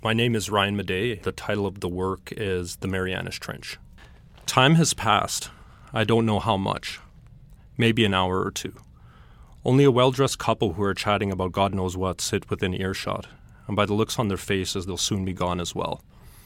My name is Ryan Madej. The title of the work is The Marianas Trench. Time has passed. I don't know how much. Maybe an hour or two. Only a well-dressed couple who are chatting about God knows what sit within earshot, and by the looks on their faces, they'll soon be gone as well.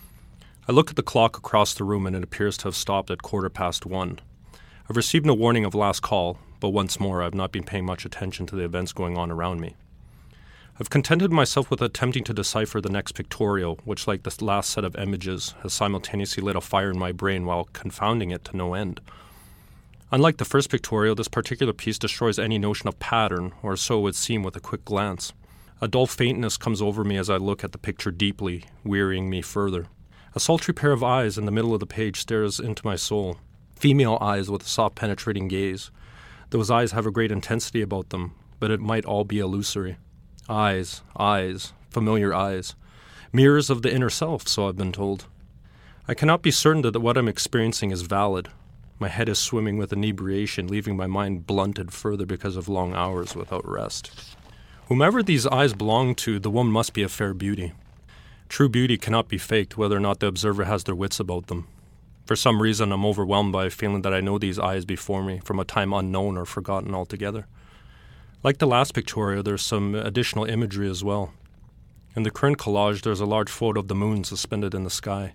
I look at the clock across the room and it appears to have stopped at 1:15. I've received no warning of last call, but once more I've not been paying much attention to the events going on around me. I've contented myself with attempting to decipher the next pictorial, which, like the last set of images, has simultaneously lit a fire in my brain while confounding it to no end. Unlike the first pictorial, this particular piece destroys any notion of pattern, or so it would seem with a quick glance. A dull faintness comes over me as I look at the picture deeply, wearying me further. A sultry pair of eyes in the middle of the page stares into my soul. Female eyes with a soft penetrating gaze. Those eyes have a great intensity about them, but it might all be illusory. Eyes, familiar eyes. Mirrors of the inner self, so I've been told. I cannot be certain that what I'm experiencing is valid. My head is swimming with inebriation, leaving my mind blunted further because of long hours without rest. Whomever these eyes belong to, the woman must be a fair beauty. True beauty cannot be faked, whether or not the observer has their wits about them. For some reason, I'm overwhelmed by a feeling that I know these eyes before me from a time unknown or forgotten altogether. Like the last pictorial, there's some additional imagery as well. In the current collage, there's a large photo of the moon suspended in the sky.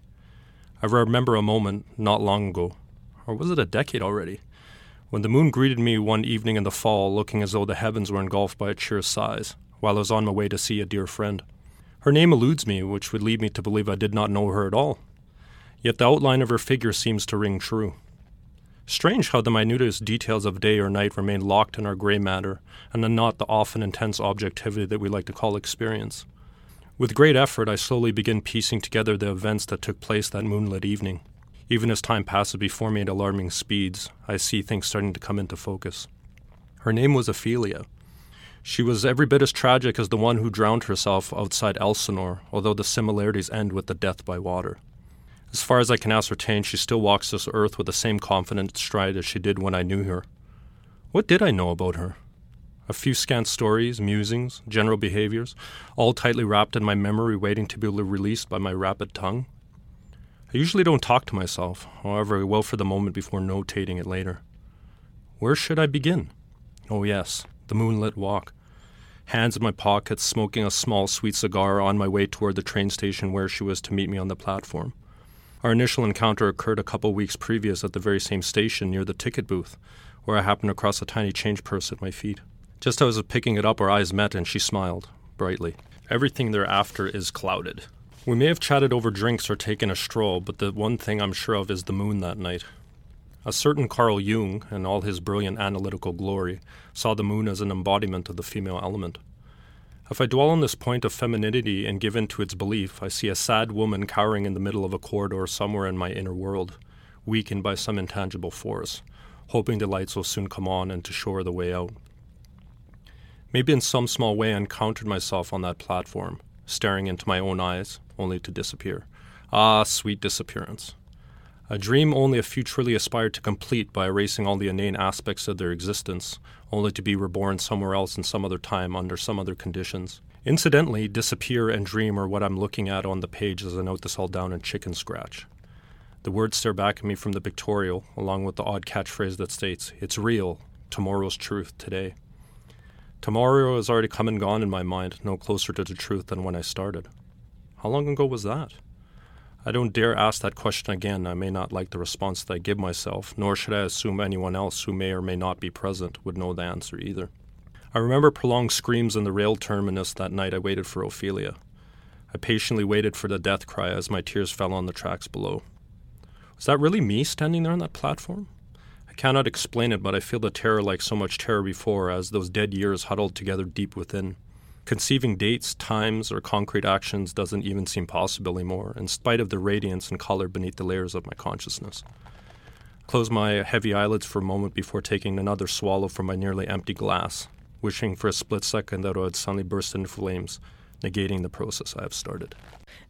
I remember a moment not long ago, or was it a decade already, when the moon greeted me one evening in the fall, looking as though the heavens were engulfed by its sheer size, while I was on my way to see a dear friend. Her name eludes me, which would lead me to believe I did not know her at all. Yet the outline of her figure seems to ring true. Strange how the minutest details of day or night remain locked in our grey matter, and not the often intense objectivity that we like to call experience. With great effort, I slowly begin piecing together the events that took place that moonlit evening. Even as time passes before me at alarming speeds, I see things starting to come into focus. Her name was Ophelia. She was every bit as tragic as the one who drowned herself outside Elsinore, although the similarities end with the death by water. As far as I can ascertain, she still walks this earth with the same confident stride as she did when I knew her. What did I know about her? A few scant stories, musings, general behaviors, all tightly wrapped in my memory waiting to be released by my rapid tongue. I usually don't talk to myself, however I will for the moment before notating it later. Where should I begin? Oh yes, the moonlit walk. Hands in my pockets, smoking a small sweet cigar on my way toward the train station where she was to meet me on the platform. Our initial encounter occurred a couple weeks previous at the very same station near the ticket booth, where I happened across a tiny change purse at my feet. Just as I was picking it up, our eyes met and she smiled, brightly. Everything thereafter is clouded. We may have chatted over drinks or taken a stroll, but the one thing I'm sure of is the moon that night. A certain Carl Jung, in all his brilliant analytical glory, saw the moon as an embodiment of the female element. If I dwell on this point of femininity and give in to its belief, I see a sad woman cowering in the middle of a corridor somewhere in my inner world, weakened by some intangible force, hoping the lights will soon come on and to show her the way out. Maybe in some small way I encountered myself on that platform, staring into my own eyes, only to disappear. Ah, sweet disappearance. A dream only a few truly aspired to complete by erasing all the inane aspects of their existence, only to be reborn somewhere else in some other time under some other conditions. Incidentally, disappear and dream are what I'm looking at on the page as I note this all down in chicken scratch. The words stare back at me from the pictorial, along with the odd catchphrase that states, "It's real, tomorrow's truth today." Tomorrow has already come and gone in my mind, no closer to the truth than when I started. How long ago was that? I don't dare ask that question again. I may not like the response that I give myself, nor should I assume anyone else who may or may not be present would know the answer either. I remember prolonged screams in the rail terminus that night I waited for Ophelia. I patiently waited for the death cry as my tears fell on the tracks below. Was that really me standing there on that platform? I cannot explain it, but I feel the terror like so much terror before, as those dead years huddled together deep within. Conceiving dates, times, or concrete actions doesn't even seem possible anymore, in spite of the radiance and color beneath the layers of my consciousness. I closed my heavy eyelids for a moment before taking another swallow from my nearly empty glass, wishing for a split second that it would suddenly burst into flames, negating the process I have started.